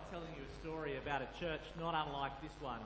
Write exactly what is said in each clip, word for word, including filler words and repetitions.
telling you a story about a church not unlike this one.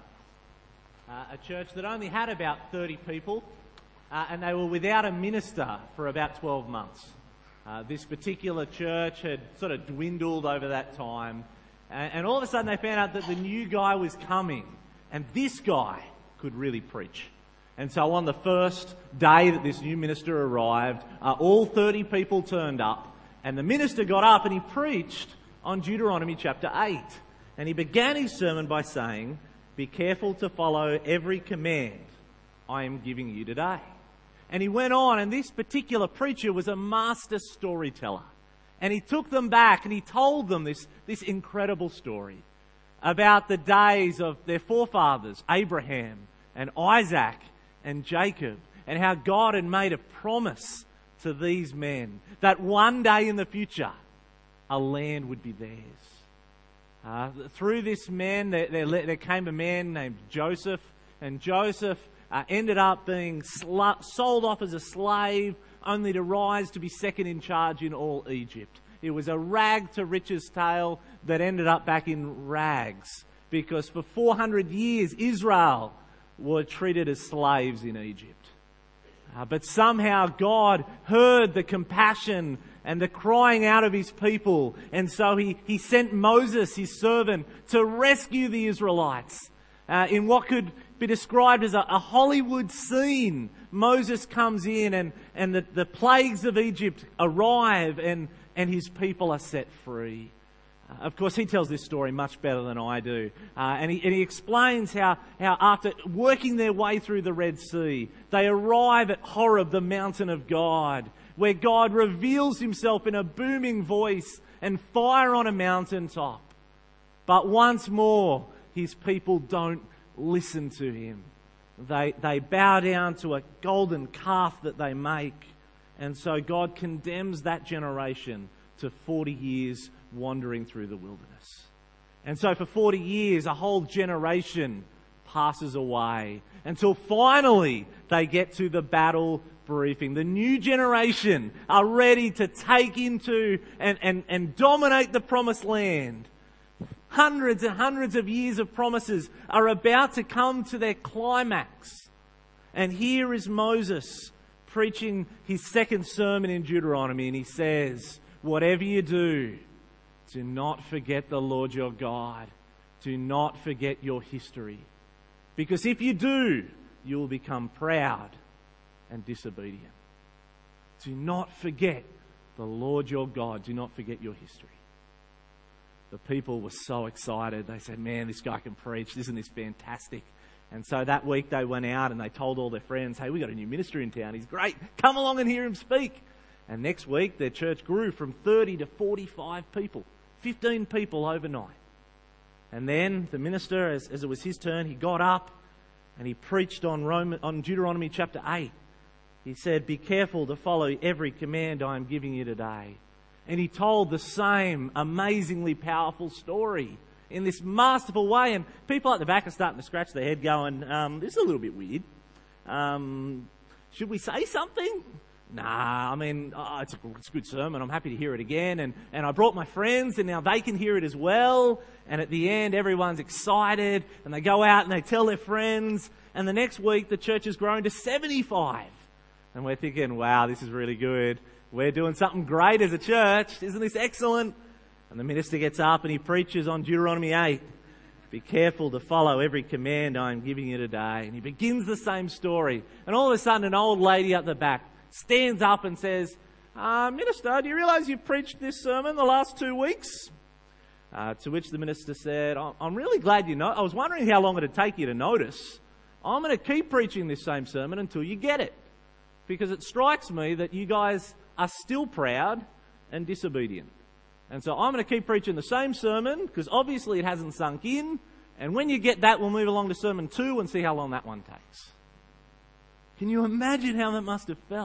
Uh, a church that only had about thirty people, uh, and they were without a minister for about twelve months. Uh, this particular church had sort of dwindled over that time, and, and all of a sudden they found out that the new guy was coming, and this guy could really preach. And so on the first day that this new minister arrived, uh, all thirty people turned up, and the minister got up and he preached on Deuteronomy chapter eight. And he began his sermon by saying, "Be careful to follow every command I am giving you today." And he went on, and this particular preacher was a master storyteller. And he took them back and he told them this, this incredible story about the days of their forefathers, Abraham and Isaac and Jacob, and how God had made a promise to these men that one day in the future a land would be theirs. Uh, through this man, there, there, there came a man named Joseph, and Joseph uh, ended up being sl- sold off as a slave, only to rise to be second in charge in all Egypt. It was a rag to riches tale that ended up back in rags, because for four hundred years Israel were treated as slaves in Egypt. Uh, but somehow God heard the compassion and the crying out of his people. And so he, he sent Moses, his servant, to rescue the Israelites. Uh, in what could be described as a, a Hollywood scene, Moses comes in and, and the, the plagues of Egypt arrive and, and his people are set free. Uh, of course, he tells this story much better than I do. Uh, and, he, and he explains how, how after working their way through the Red Sea, they arrive at Horeb, the mountain of God, where God reveals himself in a booming voice and fire on a mountaintop. But once more, his people don't listen to him. They, they bow down to a golden calf that they make. And so God condemns that generation to forty years wandering through the wilderness. And so for forty years, a whole generation passes away until finally they get to the battle briefing. The new generation are ready to take into and, and, and dominate the promised land. Hundreds and hundreds of years of promises are about to come to their climax. And here is Moses preaching his second sermon in Deuteronomy, and he says, "Whatever you do, do not forget the Lord your God. Do not forget your history. Because if you do, you will become proud and disobedient." Do not forget the Lord your God. Do not forget your history. The people were so excited. They said, "Man, this guy can preach. Isn't this fantastic?" And so that week they went out and they told all their friends, "Hey, we got a new minister in town. He's great. Come along and hear him speak." And next week their church grew from thirty to forty-five people. fifteen people overnight. And then the minister, as, as it was his turn, he got up and he preached on, Roman, on Deuteronomy chapter eight. He said, "Be careful to follow every command I am giving you today." And he told the same amazingly powerful story in this masterful way. And people at the back are starting to scratch their head going, um, this is a little bit weird. Um, should we say something? Nah, I mean, oh, it's, a, it's a good sermon. I'm happy to hear it again. And, and I brought my friends and now they can hear it as well. And at the end, everyone's excited and they go out and they tell their friends. And the next week, the church has grown to seventy-five. And we're thinking, wow, this is really good. We're doing something great as a church. Isn't this excellent? And the minister gets up and he preaches on Deuteronomy eight. "Be careful to follow every command I am giving you today." And he begins the same story. And all of a sudden, an old lady at the back stands up and says, uh, "Minister, do you realise you've preached this sermon the last two weeks? Uh, to which the minister said, "I'm really glad you know. I was wondering how long it would take you to notice. I'm going to keep preaching this same sermon until you get it. Because it strikes me that you guys are still proud and disobedient. And so I'm going to keep preaching the same sermon because obviously it hasn't sunk in. And when you get that, we'll move along to sermon two and see how long that one takes." Can you imagine how that must have felt?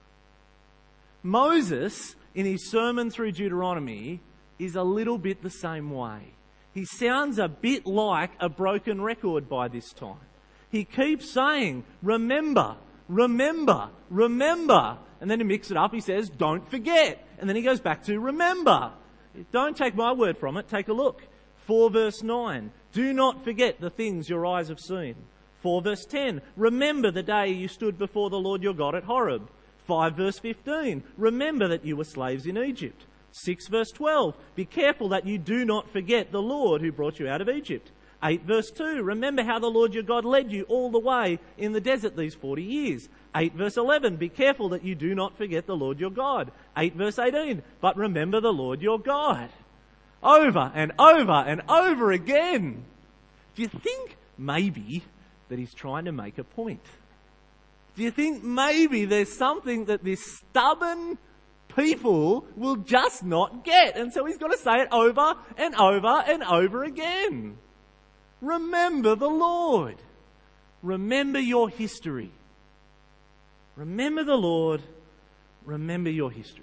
Moses, in his sermon through Deuteronomy, is a little bit the same way. He sounds a bit like a broken record by this time. He keeps saying, "Remember, remember, remember." And then to mix it up, he says, "Don't forget." And then he goes back to "remember." Don't take my word from it. Take a look. four verse nine, do not forget the things your eyes have seen. four verse ten, remember the day you stood before the Lord your God at Horeb. five verse fifteen, remember that you were slaves in Egypt. six verse twelve, be careful that you do not forget the Lord who brought you out of Egypt. eight verse two, remember how the Lord your God led you all the way in the desert these forty years. eight verse eleven, be careful that you do not forget the Lord your God. eight verse eighteen, but remember the Lord your God. Over and over and over again. Do you think maybe that he's trying to make a point? Do you think maybe there's something that this stubborn people will just not get? And so he's got to say it over and over and over again. Remember the Lord. Remember your history. Remember the Lord. Remember your history.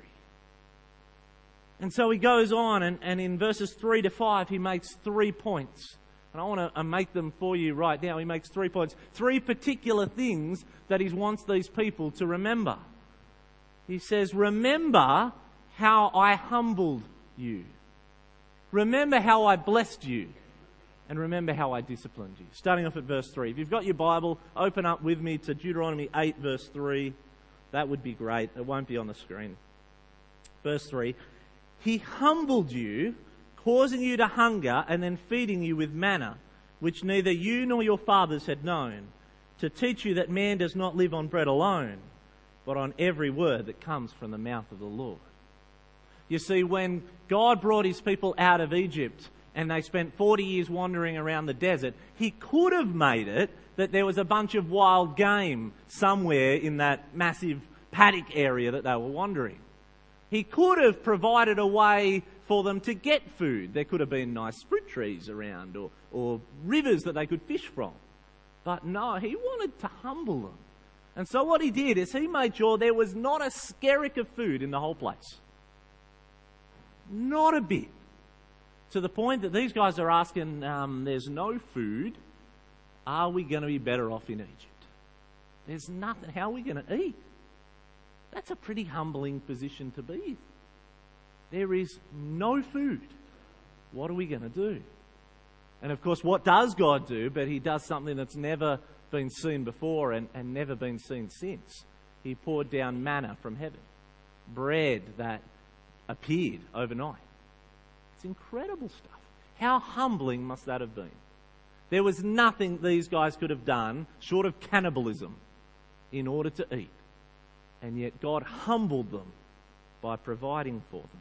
And so he goes on, and, and in verses three to five, he makes three points. And I want to make them for you right now. He makes three points. Three particular things that he wants these people to remember. He says, remember how I humbled you. Remember how I blessed you. And remember how I disciplined you. Starting off at verse three. If you've got your Bible, open up with me to Deuteronomy eight, verse three. That would be great. It won't be on the screen. Verse three. He humbled you, causing you to hunger and then feeding you with manna, which neither you nor your fathers had known, to teach you that man does not live on bread alone, but on every word that comes from the mouth of the Lord. You see, when God brought his people out of Egypt and they spent forty years wandering around the desert, he could have made it that there was a bunch of wild game somewhere in that massive paddock area that they were wandering. He could have provided a way for them to get food. There could have been nice fruit trees around or, or rivers that they could fish from. But no, he wanted to humble them. And so what he did is he made sure there was not a skerrick of food in the whole place. Not a bit. To the point that these guys are asking, um, there's no food. Are we going to be better off in Egypt? There's nothing. How are we going to eat? That's a pretty humbling position to be in. There is no food. What are we going to do? And of course, what does God do? But he does something that's never been seen before and, and never been seen since. He poured down manna from heaven. Bread that appeared overnight. It's incredible stuff. How humbling must that have been? There was nothing these guys could have done short of cannibalism in order to eat. And yet God humbled them by providing for them.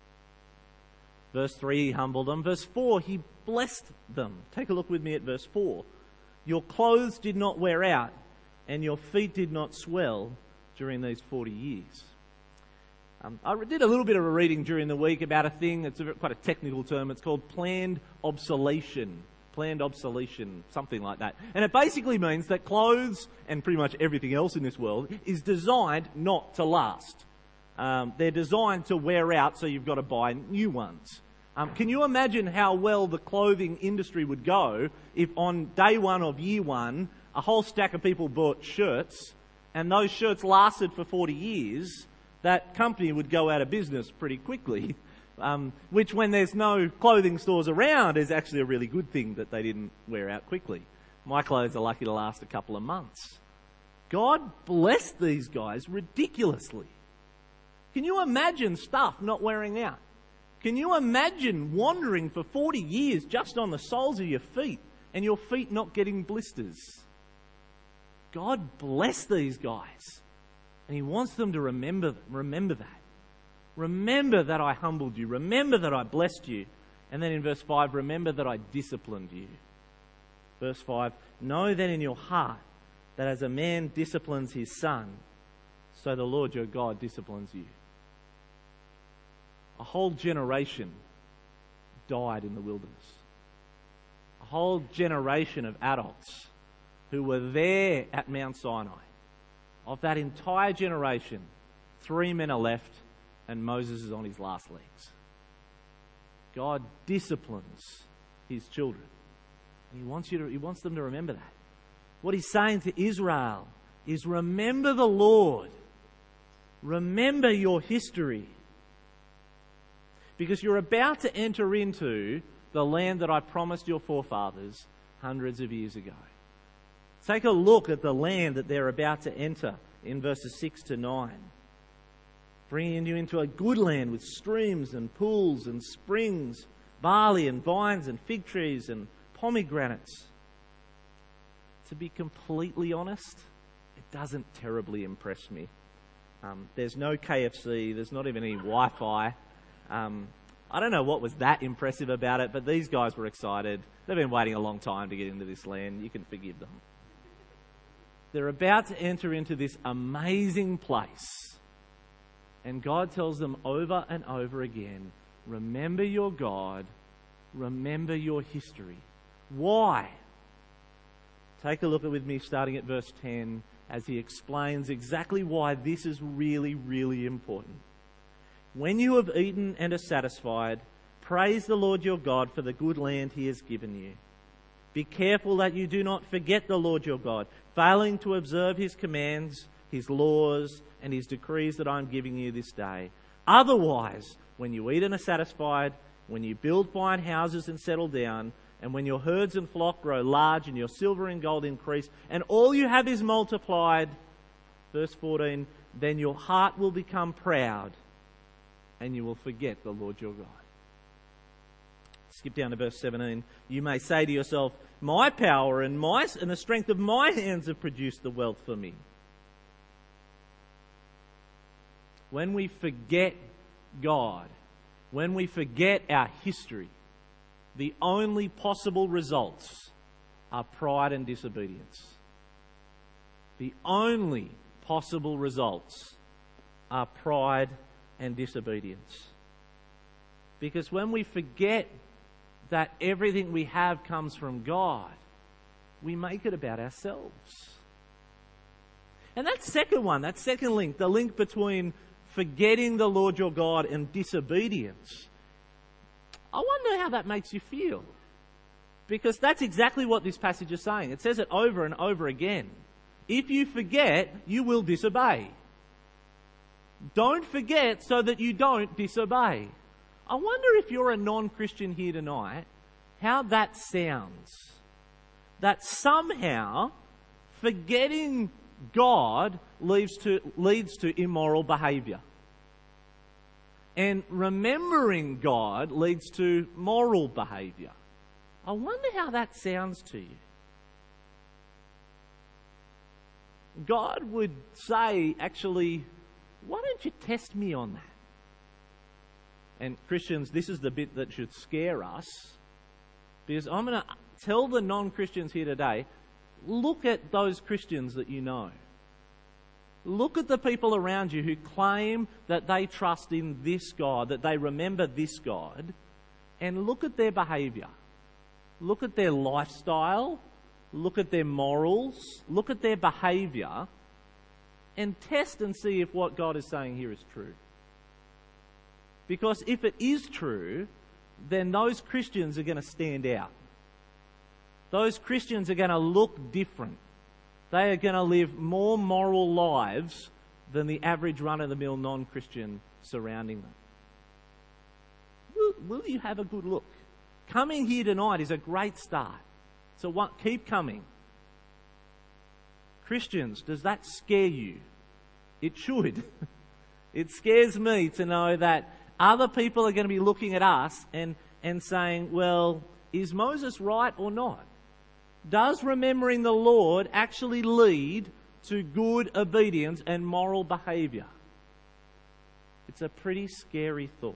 Verse three, he humbled them. Verse four, he blessed them. Take a look with me at verse four. Your clothes did not wear out, and your feet did not swell during these forty years. Um, I did a little bit of a reading during the week about a thing that's a, quite a technical term. It's called planned obsolescence. Planned obsolescence, something like that. And it basically means that clothes and pretty much everything else in this world is designed not to last. Um, they're designed to wear out, so you've got to buy new ones. Um, can you imagine how well the clothing industry would go if on day one of year one, a whole stack of people bought shirts and those shirts lasted for forty years? That company would go out of business pretty quickly. Um, which, when there's no clothing stores around, is actually a really good thing that they didn't wear out quickly. My clothes are lucky to last a couple of months. God blessed these guys ridiculously. Can you imagine stuff not wearing out? Can you imagine wandering for forty years just on the soles of your feet and your feet not getting blisters? God blessed these guys, and he wants them to remember, remember that. Remember that I humbled you. Remember that I blessed you. And then in verse five, remember that I disciplined you. Verse five, know then in your heart that as a man disciplines his son, so the Lord your God disciplines you. A whole generation died in the wilderness. A whole generation of adults who were there at Mount Sinai. Of that entire generation, three men are left, and Moses is on his last legs. God disciplines his children. And he wants you to, he wants them to remember that. What he's saying to Israel is, remember the Lord. Remember your history. Because you're about to enter into the land that I promised your forefathers hundreds of years ago. Take a look at the land that they're about to enter in verses six to nine. Bringing you into a good land with streams and pools and springs, barley and vines and fig trees and pomegranates. To be completely honest, it doesn't terribly impress me. Um, there's no K F C, there's not even any Wi-Fi. Um, I don't know what was that impressive about it, but these guys were excited. They've been waiting a long time to get into this land. You can forgive them. They're about to enter into this amazing place. And God tells them over and over again, remember your God, remember your history. Why? Take a look at with me starting at verse ten as he explains exactly why this is really, really important. When you have eaten and are satisfied, praise the Lord your God for the good land he has given you. Be careful that you do not forget the Lord your God, failing to observe his commands, his laws, and his decrees that I am giving you this day. Otherwise, when you eat and are satisfied, when you build fine houses and settle down, and when your herds and flock grow large and your silver and gold increase, and all you have is multiplied, verse fourteen, then your heart will become proud, and you will forget the Lord your God. Skip down to verse seventeen. You may say to yourself, my power and my and the strength of my hands have produced the wealth for me. When we forget God, when we forget our history, the only possible results are pride and disobedience. The only possible results are pride and disobedience. Because when we forget that everything we have comes from God, we make it about ourselves. And that second one, that second link, the link between forgetting the Lord your God and disobedience, I wonder how that makes you feel. Because that's exactly what this passage is saying. It says it over and over again. If you forget, you will disobey. Don't forget so that you don't disobey. I wonder if you're a non-Christian here tonight, how that sounds. That somehow forgetting God leads to, leads to immoral behaviour. And remembering God leads to moral behaviour. I wonder how that sounds to you. God would say, actually, why don't you test me on that? And Christians, this is the bit that should scare us. Because I'm going to tell the non-Christians here today, look at those Christians that you know. Look at the people around you who claim that they trust in this God, that they remember this God, and look at their behaviour. Look at their lifestyle, look at their morals, look at their behaviour, and test and see if what God is saying here is true. Because if it is true, then those Christians are going to stand out. Those Christians are going to look different. They are going to live more moral lives than the average run-of-the-mill non-Christian surrounding them. Will, will you have a good look? Coming here tonight is a great start. So what, keep coming. Christians, does that scare you? It should. It scares me to know that other people are going to be looking at us and, and saying, well, is Moses right or not? Does remembering the Lord actually lead to good obedience and moral behaviour? It's a pretty scary thought.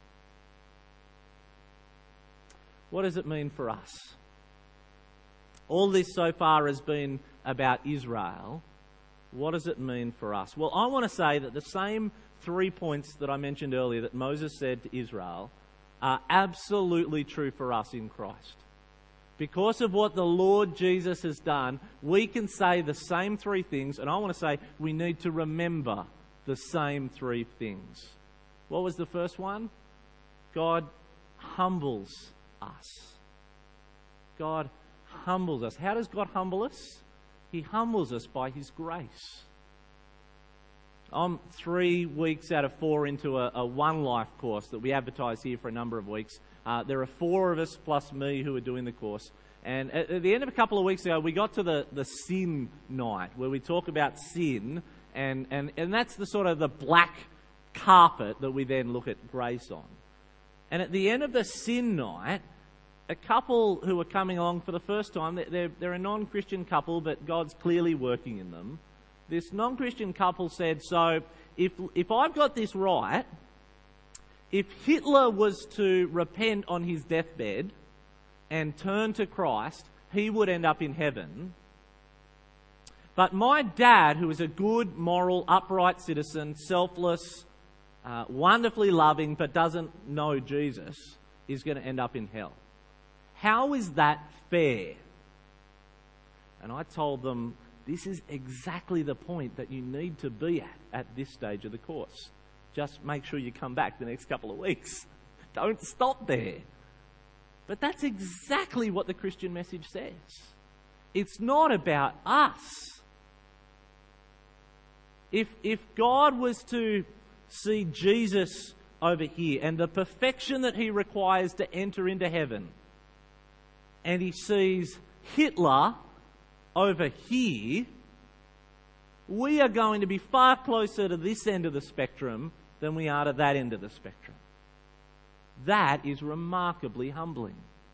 What does it mean for us? All this so far has been about Israel. What does it mean for us? Well, I want to say that the same three points that I mentioned earlier that Moses said to Israel are absolutely true for us in Christ. Because of what the Lord Jesus has done, we can say the same three things, and I want to say we need to remember the same three things. What was the first one? God humbles us. God humbles us. How does God humble us? He humbles us by His grace. I'm three weeks out of four into a, a One Life course that we advertise here for a number of weeks. Uh, there are four of us plus me who are doing the course. And at, at the end of a couple of weeks ago, we got to the, the sin night, where we talk about sin, and, and, and that's the sort of the black carpet that we then look at grace on. And at the end of the sin night, a couple who are coming along for the first time, they're, they're a non-Christian couple, but God's clearly working in them. This non-Christian couple said, so if if I've got this right, if Hitler was to repent on his deathbed and turn to Christ, he would end up in heaven. But my dad, who is a good, moral, upright citizen, selfless, uh, wonderfully loving, but doesn't know Jesus, is going to end up in hell. How is that fair? And I told them, this is exactly the point that you need to be at at this stage of the course. Just make sure you come back the next couple of weeks. Don't stop there. But that's exactly what the Christian message says. It's not about us. If, if God was to see Jesus over here and the perfection that he requires to enter into heaven, and he sees Hitler over here, we are going to be far closer to this end of the spectrum than we are to that end of the spectrum. That is remarkably humbling.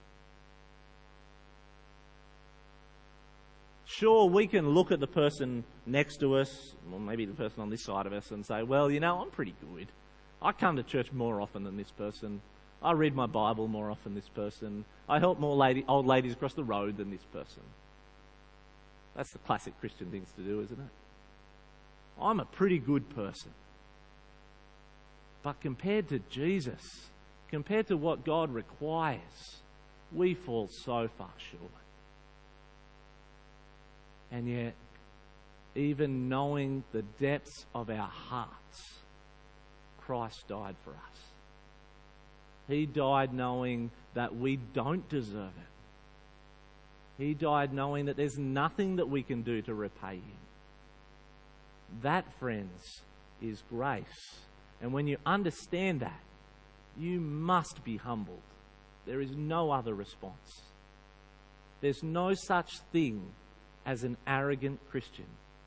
Sure, we can look at the person next to us, or maybe the person on this side of us, and say, well, you know, I'm pretty good. I come to church more often than this person. I read my Bible more often than this person. I help more lady, old ladies across the road than this person. That's the classic Christian things to do, isn't it? I'm a pretty good person. But compared to Jesus, compared to what God requires, we fall so far short. And yet, even knowing the depths of our hearts, Christ died for us. He died knowing that we don't deserve it. He died knowing that there's nothing that we can do to repay him. That, friends, is grace. And when you understand that, you must be humbled. There is no other response. There's no such thing as an arrogant Christian.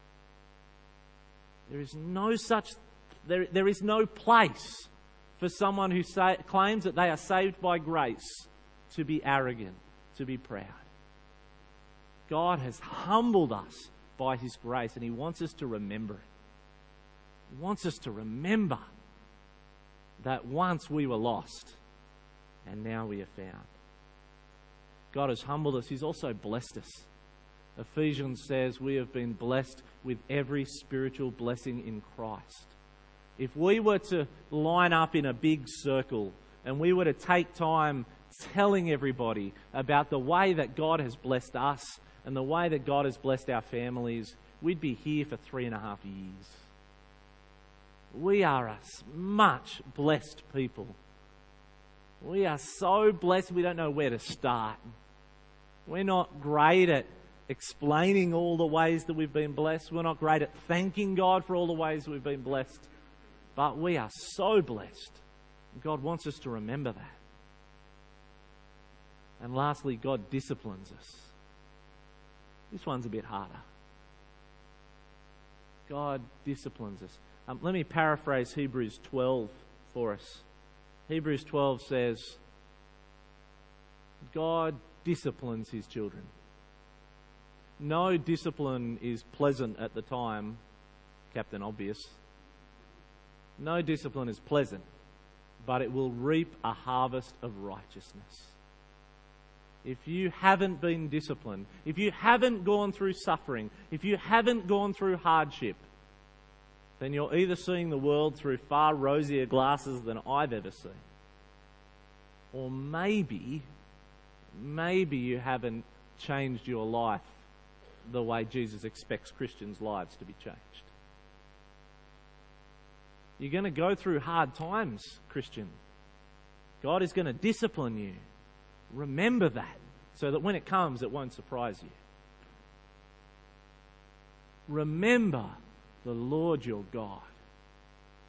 There is no such, there, there is no place for someone who say, claims that they are saved by grace to be arrogant, to be proud. God has humbled us by his grace, and he wants us to remember it. He wants us to remember that once we were lost, and now we are found. God has humbled us. He's also blessed us. Ephesians says we have been blessed with every spiritual blessing in Christ. If we were to line up in a big circle and we were to take time telling everybody about the way that God has blessed us and the way that God has blessed our families, we'd be here for three and a half years. We are a much blessed people. We are so blessed we don't know where to start. We're not great at explaining all the ways that we've been blessed. We're not great at thanking God for all the ways we've been blessed. But we are so blessed. God wants us to remember that. And lastly, God disciplines us. This one's a bit harder. God disciplines us. Um, let me paraphrase Hebrews twelve for us. Hebrews twelve says, God disciplines his children. No discipline is pleasant at the time, Captain Obvious. No discipline is pleasant, but it will reap a harvest of righteousness. If you haven't been disciplined, if you haven't gone through suffering, if you haven't gone through hardship, then you're either seeing the world through far rosier glasses than I've ever seen. Or maybe, maybe you haven't changed your life the way Jesus expects Christians' lives to be changed. You're going to go through hard times, Christian. God is going to discipline you. Remember that, so that when it comes, it won't surprise you. Remember the Lord your God.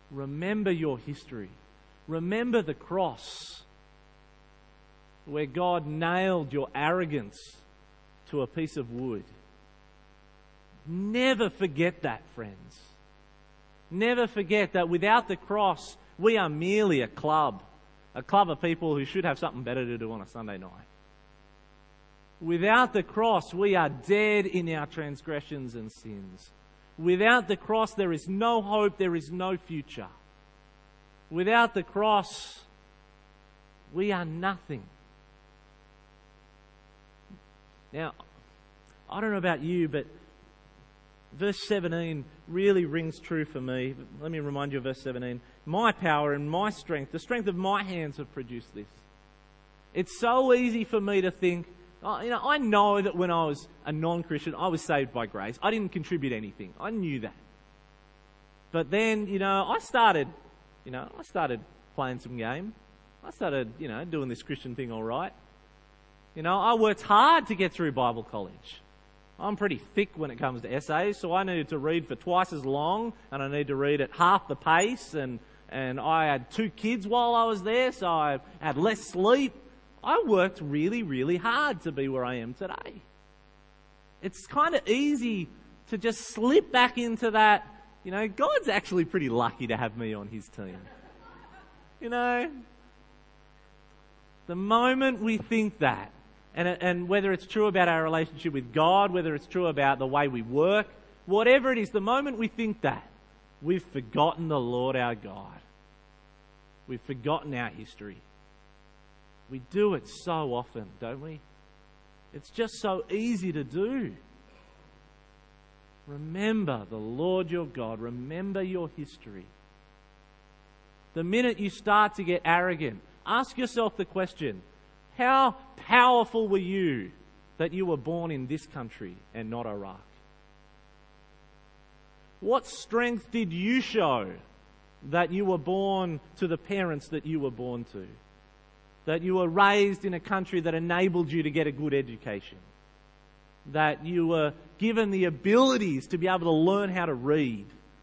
Remember your history. Remember the cross, where God nailed your arrogance to a piece of wood. Never forget that, friends. Never forget that without the cross, we are merely a club. A club of people who should have something better to do on a Sunday night. Without the cross, we are dead in our transgressions and sins. Without the cross, there is no hope, there is no future. Without the cross, we are nothing. Now, I don't know about you, but verse seventeen really rings true for me. Let me remind you of verse seventeen. My power and my strength, the strength of my hands have produced this. It's so easy for me to think, oh, you know, I know that when I was a non-Christian, I was saved by grace. I didn't contribute anything. I knew that. But then, you know, I started, you know, I started playing some game. I started, you know, doing this Christian thing all right. You know, I worked hard to get through Bible college. I'm pretty thick when it comes to essays, so I needed to read for twice as long, and I need to read at half the pace, and, and I had two kids while I was there, so I had less sleep. I worked really, really hard to be where I am today. It's kind of easy to just slip back into that, you know, God's actually pretty lucky to have me on his team. You know, the moment we think that, And, and whether it's true about our relationship with God, whether it's true about the way we work, whatever it is, the moment we think that, we've forgotten the Lord our God. We've forgotten our history. We do it so often, don't we? It's just so easy to do. Remember the Lord your God. Remember your history. The minute you start to get arrogant, ask yourself the question, how powerful were you that you were born in this country and not Iraq? What strength did you show that you were born to the parents that you were born to? That you were raised in a country that enabled you to get a good education? That you were given the abilities to be able to learn how to read?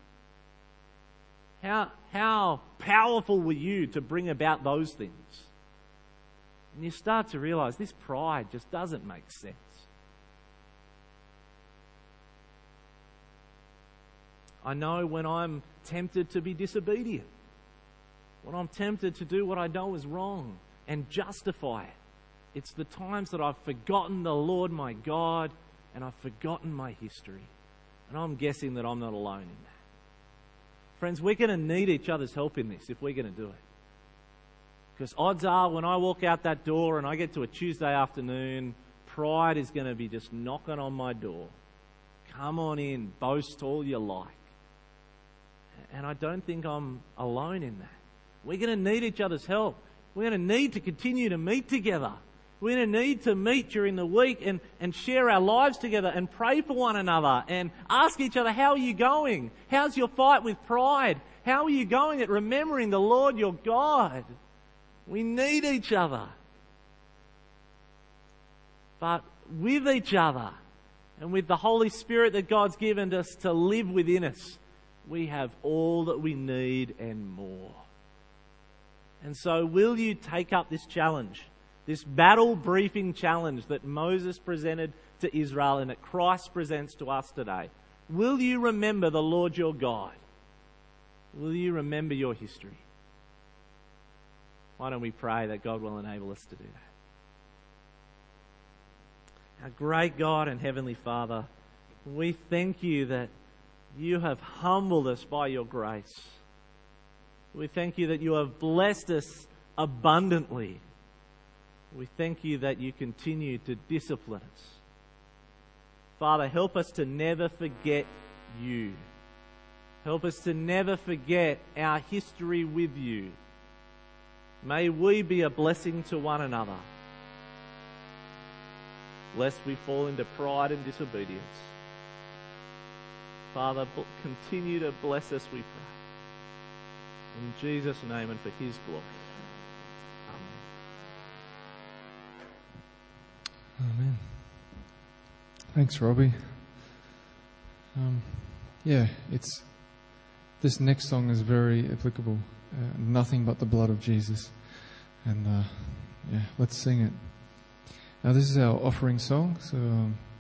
How, how powerful were you to bring about those things? And you start to realize this pride just doesn't make sense. I know when I'm tempted to be disobedient, when I'm tempted to do what I know is wrong and justify it, it's the times that I've forgotten the Lord my God and I've forgotten my history. And I'm guessing that I'm not alone in that. Friends, we're going to need each other's help in this if we're going to do it. Because odds are when I walk out that door and I get to a Tuesday afternoon, pride is going to be just knocking on my door. Come on in, boast all you like. And I don't think I'm alone in that. We're going to need each other's help. We're going to need to continue to meet together. We're going to need to meet during the week and, and share our lives together and pray for one another and ask each other, how are you going? How's your fight with pride? How are you going at remembering the Lord your God? We need each other. But with each other and with the Holy Spirit that God's given us to live within us, we have all that we need and more. And so will you take up this challenge, this battle briefing challenge that Moses presented to Israel and that Christ presents to us today? Will you remember the Lord your God? Will you remember your history? Why don't we pray that God will enable us to do that? Our great God and Heavenly Father, we thank you that you have humbled us by your grace. We thank you that you have blessed us abundantly. We thank you that you continue to discipline us. Father, help us to never forget you. Help us to never forget our history with you. May we be a blessing to one another, lest we fall into pride and disobedience. Father, continue to bless us, we pray. In Jesus' name and for his glory. Amen. Amen. Thanks, Robbie. Um, yeah, it's this next song is very applicable. Uh, nothing but the blood of Jesus. And uh, yeah, let's sing it. Now this is our offering song, so um,